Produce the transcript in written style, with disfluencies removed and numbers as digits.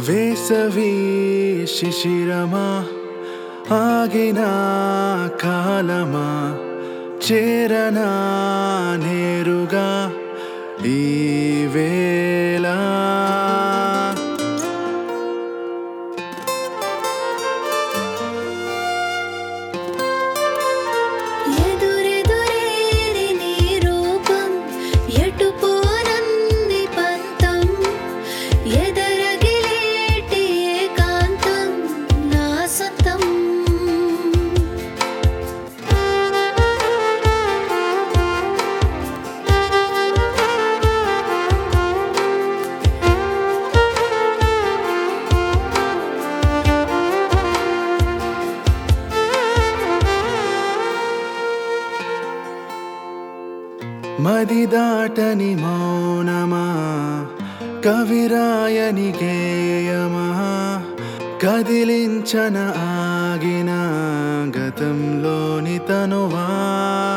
వేసవి శిశిరమా ఆగిన కాలమా చేరనా నేరుగా ఈ వేళ ఎదురెదురేరి నీ రూపం ఎటు పోనంది పంతం ఎదరగిలేటి ఏకాంతం నా సొంతం మది దాటని మౌనమా కవిరాయని గేయమా కదిలించన ఆగిన గతంలోని తనువా